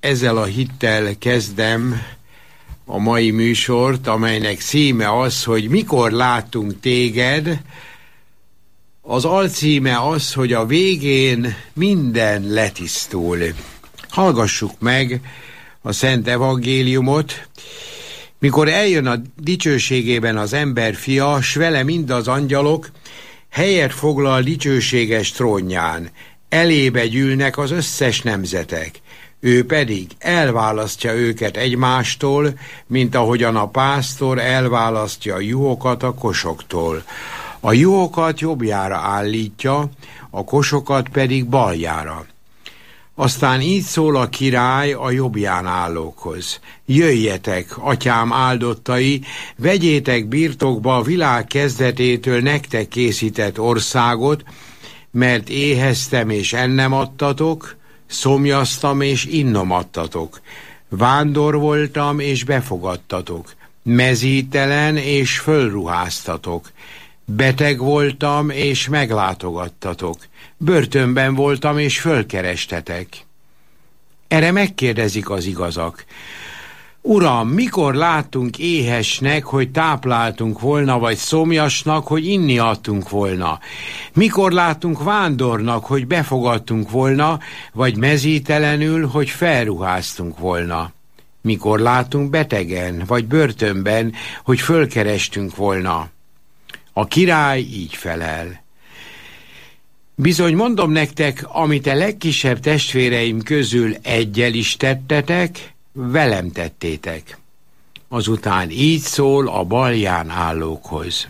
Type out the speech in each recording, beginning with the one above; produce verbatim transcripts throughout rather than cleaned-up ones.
ezzel a hittel kezdem a mai műsort, amelynek címe az, hogy mikor látunk téged. Az alcíme az, hogy a végén minden letisztul. Hallgassuk meg a Szent Evangéliumot. Mikor eljön a dicsőségében az ember fia, s vele mind az angyalok, helyet foglal dicsőséges trónján, elébe gyűlnek az összes nemzetek. Ő pedig elválasztja őket egymástól, mint ahogyan a pásztor elválasztja a juhokat a kosoktól. A juhokat jobbjára állítja, a kosokat pedig baljára. Aztán így szól a király a jobbján állókhoz. Jöjjetek, atyám áldottai, vegyétek birtokba a világ kezdetétől nektek készített országot, mert éheztem és ennem adtatok, szomjaztam és innom adtatok, vándor voltam és befogadtatok, mezítelen és fölruháztatok, beteg voltam és meglátogattatok, börtönben voltam és fölkerestetek. Erre megkérdezik az igazak: Uram, mikor láttunk éhesnek, hogy tápláltunk volna, vagy szomjasnak, hogy inni adtunk volna? Mikor láttunk vándornak, hogy befogadtunk volna, vagy mezítelenül, hogy felruháztunk volna? Mikor látunk betegen, vagy börtönben, hogy fölkerestünk volna? A király így felel: Bizony mondom nektek, amit a legkisebb testvéreim közül eggyel is tettetek, velem tettétek. Azután így szól a balján állókhoz: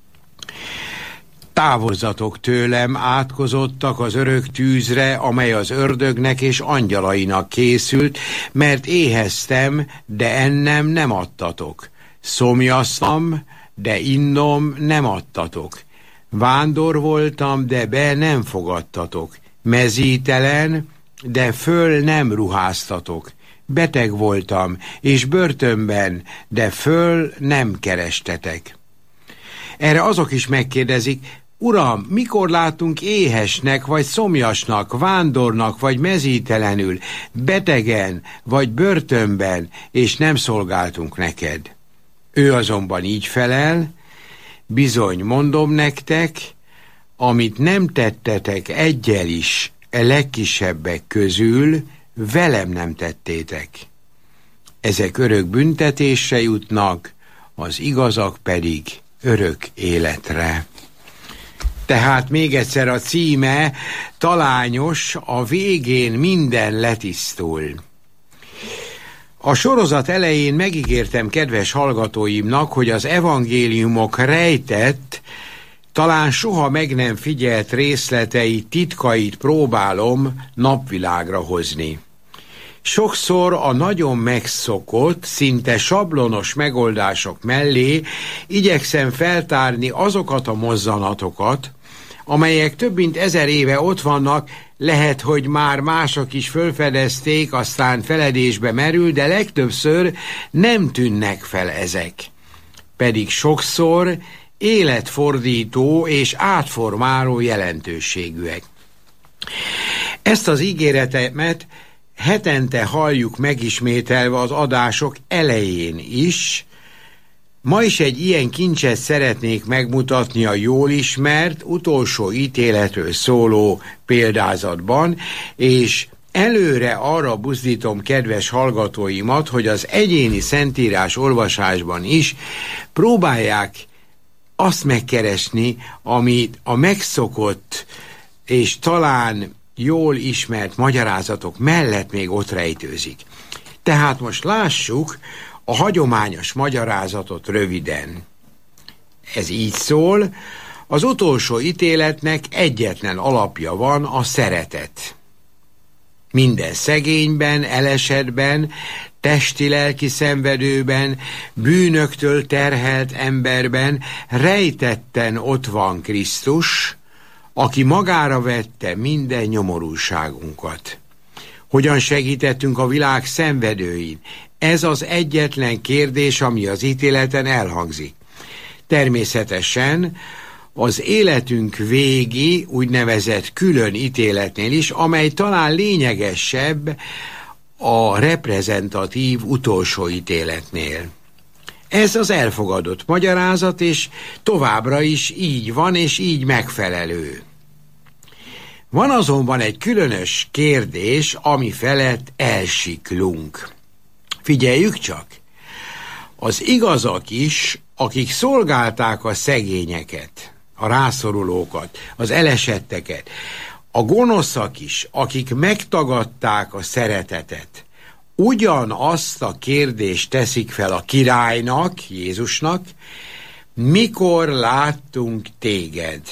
Távozzatok tőlem, átkozottak az örök tűzre, amely az ördögnek és angyalainak készült, mert éheztem, de ennem nem adtatok. Szomjaztam, de innom nem adtatok. Vándor voltam, de be nem fogadtatok. Mezítelen, de föl nem ruháztatok. Beteg voltam, és börtönben, de föl nem kerestetek. Erre azok is megkérdezik: Uram, mikor látunk éhesnek, vagy szomjasnak, vándornak, vagy mezítelenül, betegen, vagy börtönben, és nem szolgáltunk neked? Ő azonban így felel: Bizony, mondom nektek, amit nem tettetek eggyel is e legkisebbek közül, velem nem tettétek. Ezek örök büntetésre jutnak, az igazak pedig örök életre. Tehát még egyszer a címe talányos, a végén minden letisztul. A sorozat elején megígértem kedves hallgatóimnak, hogy az evangéliumok rejtett, talán soha meg nem figyelt részleteit, titkait próbálom napvilágra hozni. Sokszor a nagyon megszokott, szinte sablonos megoldások mellé igyekszem feltárni azokat a mozzanatokat, amelyek több mint ezer éve ott vannak, lehet, hogy már mások is fölfedezték, aztán feledésbe merül, de legtöbbször nem tűnnek fel ezek. Pedig sokszor életfordító és átformáló jelentőségűek. Ezt az ígéretemet hetente halljuk megismételve az adások elején is. Ma is egy ilyen kincset szeretnék megmutatni a jól ismert, utolsó ítéletről szóló példázatban, és előre arra buzdítom kedves hallgatóimat, hogy az egyéni szentírás olvasásban is próbálják azt megkeresni, amit a megszokott és talán jól ismert magyarázatok mellett még ott rejtőzik. Tehát most lássuk a hagyományos magyarázatot röviden. Ez így szól: az utolsó ítéletnek egyetlen alapja van, a szeretet. Minden szegényben, elesetben, testi-lelki szenvedőben, bűnöktől terhelt emberben rejtetten ott van Krisztus, aki magára vette minden nyomorúságunkat. Hogyan segítettünk a világ szenvedőin? Ez az egyetlen kérdés, ami az ítéleten elhangzik. Természetesen az életünk végi, úgynevezett külön ítéletnél is, amely talán lényegesebb, a reprezentatív utolsó ítéletnél. Ez az elfogadott magyarázat, és továbbra is így van, és így megfelelő. Van azonban egy különös kérdés, ami felett elsiklunk. Figyeljük csak! Az igazak is, akik szolgálták a szegényeket, a rászorulókat, az elesetteket, a gonoszak is, akik megtagadták a szeretetet, ugyanazt a kérdést teszik fel a királynak, Jézusnak, mikor láttunk téged?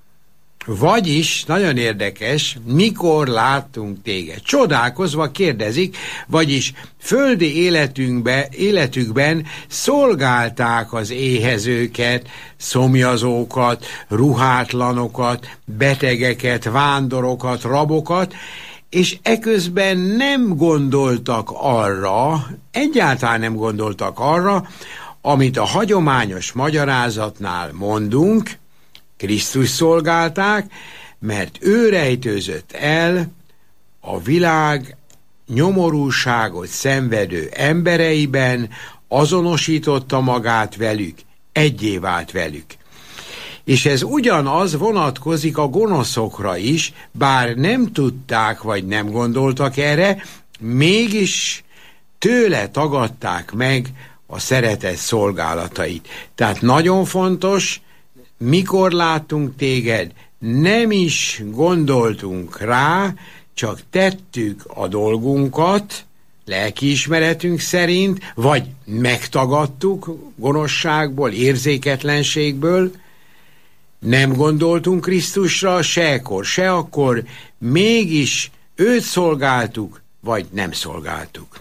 Vagyis, nagyon érdekes, mikor láttunk téged? Csodálkozva kérdezik, vagyis földi életünkbe, életükben szolgálták az éhezőket, szomjazókat, ruhátlanokat, betegeket, vándorokat, rabokat, és eközben nem gondoltak arra, egyáltalán nem gondoltak arra, amit a hagyományos magyarázatnál mondunk, Krisztus szolgálták, mert ő rejtőzött el a világ nyomorúságot szenvedő embereiben, azonosította magát velük, egyé vált velük. És ez ugyanaz vonatkozik a gonoszokra is, bár nem tudták, vagy nem gondoltak erre, mégis tőle tagadták meg a szeretet szolgálatait. Tehát nagyon fontos, mikor láttunk téged, nem is gondoltunk rá, csak tettük a dolgunkat, lelkiismeretünk szerint, vagy megtagadtuk gonoszságból, érzéketlenségből, nem gondoltunk Krisztusra se ekkor, se akkor, mégis őt szolgáltuk, vagy nem szolgáltuk.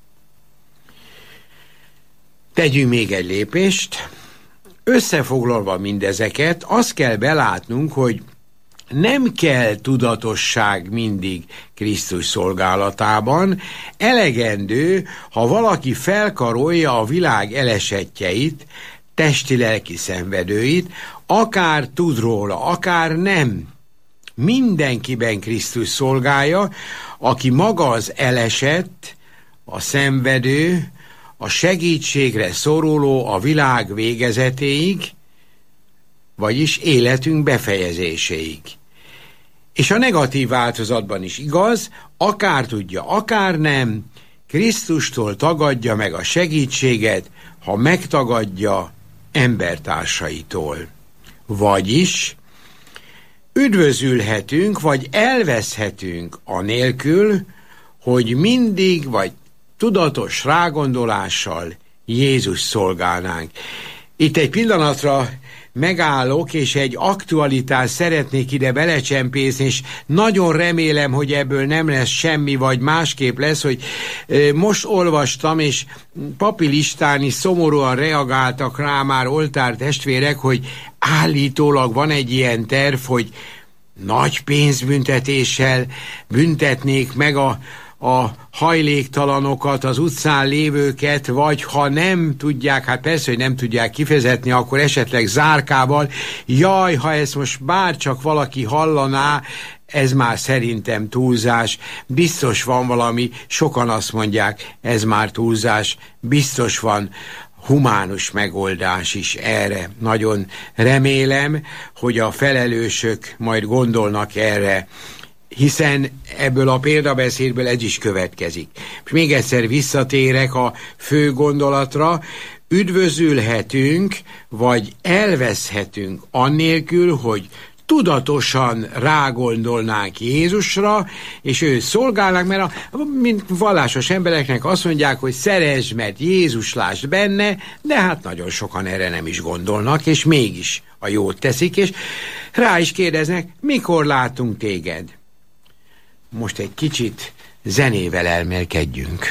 Tegyünk még egy lépést. Összefoglalva mindezeket, azt kell belátnunk, hogy nem kell tudatosság mindig Krisztus szolgálatában, elegendő, ha valaki felkarolja a világ elesettjeit, testi-lelki szenvedőit, akár tud róla, akár nem. Mindenkiben Krisztus szolgálja, aki maga az elesett, a szenvedő, a segítségre szoruló a világ végezetéig, vagyis életünk befejezéséig. És a negatív változatban is igaz, akár tudja, akár nem, Krisztustól tagadja meg a segítséget, ha megtagadja embertársaitól. Vagyis üdvözülhetünk, vagy elveszhetünk anélkül, hogy mindig, vagy tudatos rágondolással Jézus szolgálnánk. Itt egy pillanatra megállok, és egy aktualitást szeretnék ide belecsempészni, és nagyon remélem, hogy ebből nem lesz semmi, vagy másképp lesz, hogy most olvastam, és papi listán is szomorúan reagáltak rá már oltártestvérek, hogy állítólag van egy ilyen terv, hogy nagy pénzbüntetéssel büntetnék meg a a hajléktalanokat, az utcán lévőket, vagy ha nem tudják, hát persze, hogy nem tudják kifizetni, akkor esetleg zárkával. Jaj, ha ezt most bárcsak valaki hallaná, ez már szerintem túlzás. Biztos van valami, sokan azt mondják, ez már túlzás. Biztos van humánus megoldás is erre. Nagyon remélem, hogy a felelősök majd gondolnak erre, hiszen ebből a példabeszédből ez is következik. És még egyszer visszatérek a fő gondolatra, üdvözülhetünk, vagy elveszhetünk annélkül, hogy tudatosan rágondolnánk Jézusra, és őt szolgálnánk, mert a, mint vallásos embereknek azt mondják, hogy szeresd, mert Jézus lásd benne, de hát nagyon sokan erre nem is gondolnak, és mégis a jót teszik, és rá is kérdeznek, mikor látunk téged? Most egy kicsit zenével elmélkedjünk.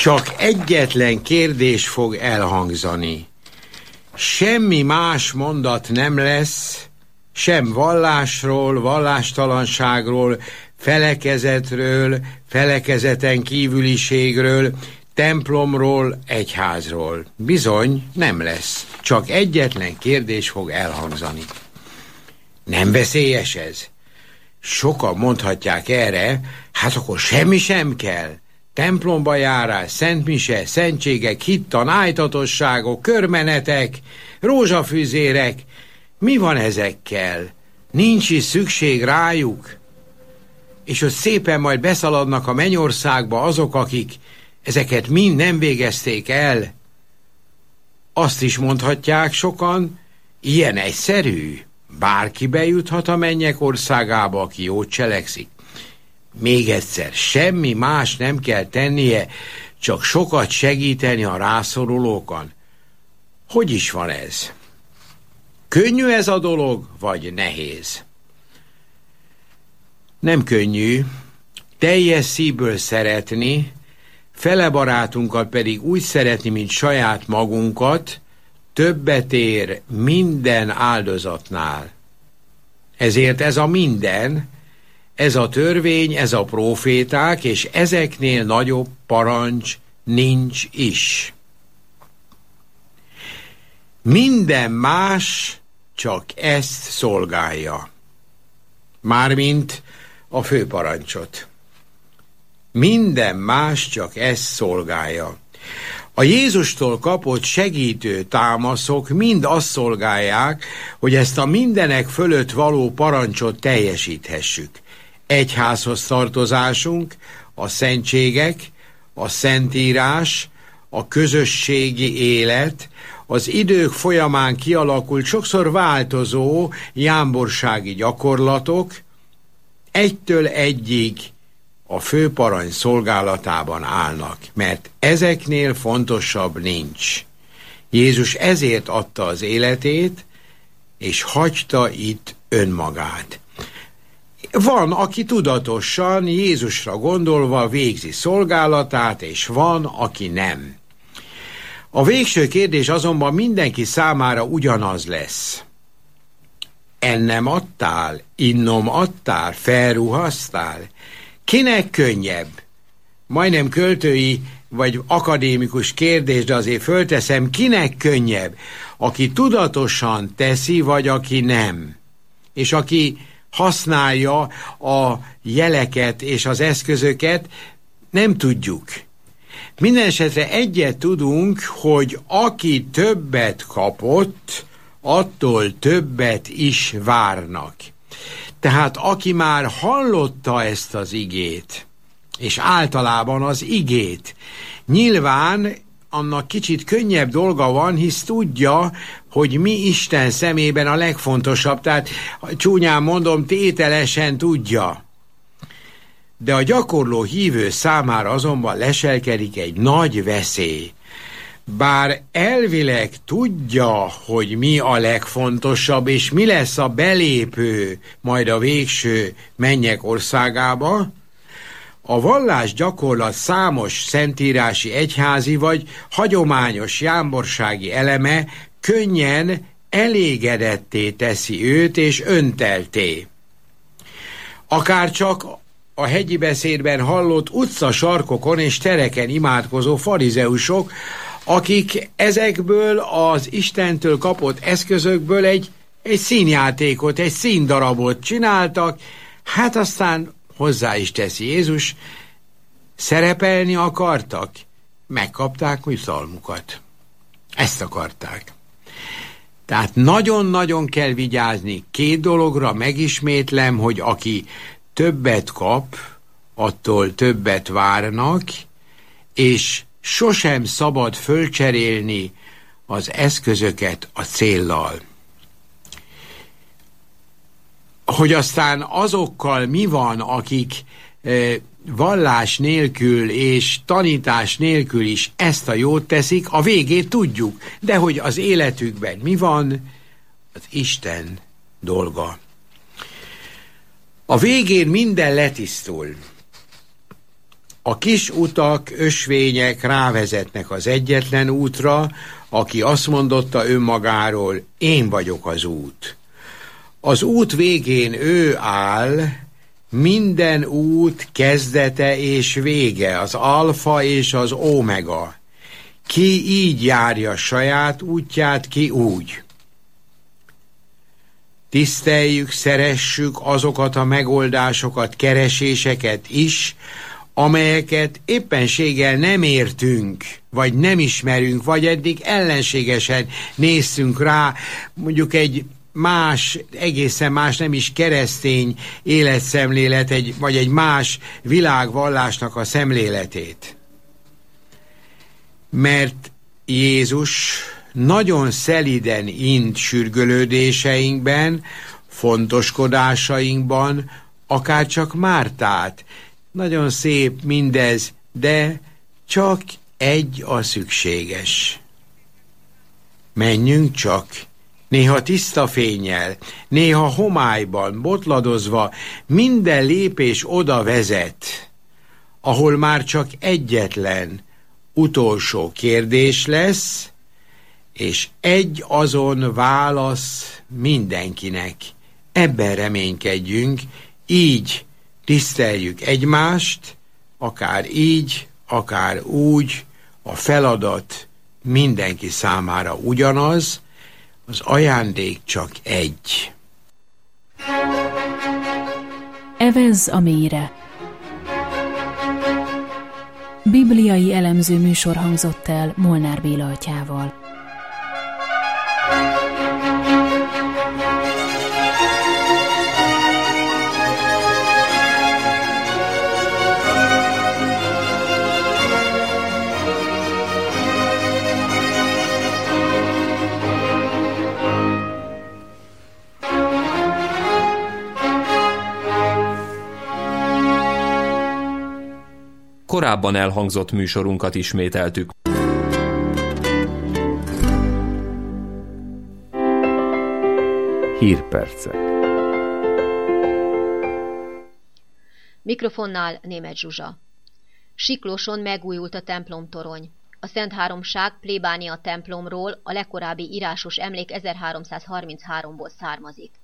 Csak egyetlen kérdés fog elhangzani. Semmi más mondat nem lesz, sem vallásról, vallástalanságról, felekezetről, felekezeten kívüliségről, templomról, egyházról. Bizony, nem lesz. Csak egyetlen kérdés fog elhangzani. Nem veszélyes ez? Sokan mondhatják erre, hát akkor semmi sem kell. Templomba járás, szentmise, szentségek, hittan, ájtatosságok, körmenetek, rózsafűzérek. Mi van ezekkel? Nincs is szükség rájuk? És ott szépen majd beszaladnak a mennyországba azok, akik ezeket mind nem végezték el. Azt is mondhatják sokan, ilyen egyszerű, bárki bejuthat a mennyek országába, aki jót cselekszik. Még egyszer, semmi más nem kell tennie, csak sokat segíteni a rászorulókon. Hogy is van ez? Könnyű ez a dolog, vagy nehéz? Nem könnyű, teljes szívből szeretni, fele barátunkat pedig úgy szeretni, mint saját magunkat, többet ér minden áldozatnál. Ezért ez a minden, ez a törvény, ez a próféták, és ezeknél nagyobb parancs nincs is. Minden más csak ezt szolgálja. Mármint a főparancsot. Minden más csak ezt szolgálja. A Jézustól kapott segítő támaszok mind azt szolgálják, hogy ezt a mindenek fölött való parancsot teljesíthessük. Egyházhoz tartozásunk, a szentségek, a szentírás, a közösségi élet, az idők folyamán kialakult, sokszor változó jámborsági gyakorlatok egytől egyig a főparancs szolgálatában állnak, mert ezeknél fontosabb nincs. Jézus ezért adta az életét, és hagyta itt önmagát. Van, aki tudatosan, Jézusra gondolva végzi szolgálatát, és van, aki nem. A végső kérdés azonban mindenki számára ugyanaz lesz. Ennem adtál, innom adtál, felruhaztál? Kinek könnyebb? Majdnem költői vagy akadémikus kérdés, de azért fölteszem, kinek könnyebb? Aki tudatosan teszi, vagy aki nem? És aki használja a jeleket és az eszközöket, nem tudjuk. Mindenesetre egyet tudunk, hogy aki többet kapott, attól többet is várnak. Tehát aki már hallotta ezt az igét, és általában az igét, nyilván annak kicsit könnyebb dolga van, hisz tudja, hogy mi Isten szemében a legfontosabb, tehát csúnyán mondom, tételesen tudja. De a gyakorló hívő számára azonban leselkedik egy nagy veszély. Bár elvileg tudja, hogy mi a legfontosabb, és mi lesz a belépő majd a végső mennyek országába, a vallás gyakorlat számos szentírási, egyházi vagy hagyományos jámborsági eleme könnyen elégedetté teszi őt és öntelté. Akár csak a hegyi beszédben hallott utcasarkokon és tereken imádkozó farizeusok, akik ezekből az Istentől kapott eszközökből egy, egy színjátékot, egy színdarabot csináltak, hát aztán hozzá is teszi Jézus, szerepelni akartak, megkapták jutalmukat. Ezt akarták. Tehát nagyon-nagyon kell vigyázni két dologra, megismétlem, hogy aki többet kap, attól többet várnak, és sosem szabad fölcserélni az eszközöket a céllal. Hogy aztán azokkal mi van, akik e, vallás nélkül és tanítás nélkül is ezt a jót teszik, a végét tudjuk, de hogy az életükben mi van, az Isten dolga. A végén minden letisztul. A kis utak, ösvények rávezetnek az egyetlen útra, aki azt mondotta önmagáról, én vagyok az út. Az út végén ő áll, minden út kezdete és vége, az alfa és az omega. Ki így járja saját útját, ki úgy. Tiszteljük, szeressük azokat a megoldásokat, kereséseket is, amelyeket éppenséggel nem értünk, vagy nem ismerünk, vagy eddig ellenségesen néztünk rá, mondjuk egy más, egészen más, nem is keresztény életszemlélet, egy, vagy egy más világvallásnak a szemléletét. Mert Jézus nagyon szeliden int sürgölődéseinkben, fontoskodásainkban, akár csak Mártát. Nagyon szép mindez, de csak egy a szükséges. Menjünk csak, néha tiszta fénnyel, néha homályban, botladozva, minden lépés oda vezet, ahol már csak egyetlen, utolsó kérdés lesz, és egy azon válasz mindenkinek. Ebben reménykedjünk, így tiszteljük egymást, akár így, akár úgy, a feladat mindenki számára ugyanaz, az ajándék csak egy. Evezz a mélyre. Bibliai elemző műsor hangzott el Molnár Béla atyával. Korábban elhangzott műsorunkat ismételtük. Hírpercek. Mikrofonnál Németh Zsuzsa. Siklóson megújult a templomtorony. A Szent Háromság plébánia templomról a legkorábbi írásos emlék ezerháromszázharminchárom-ból származik.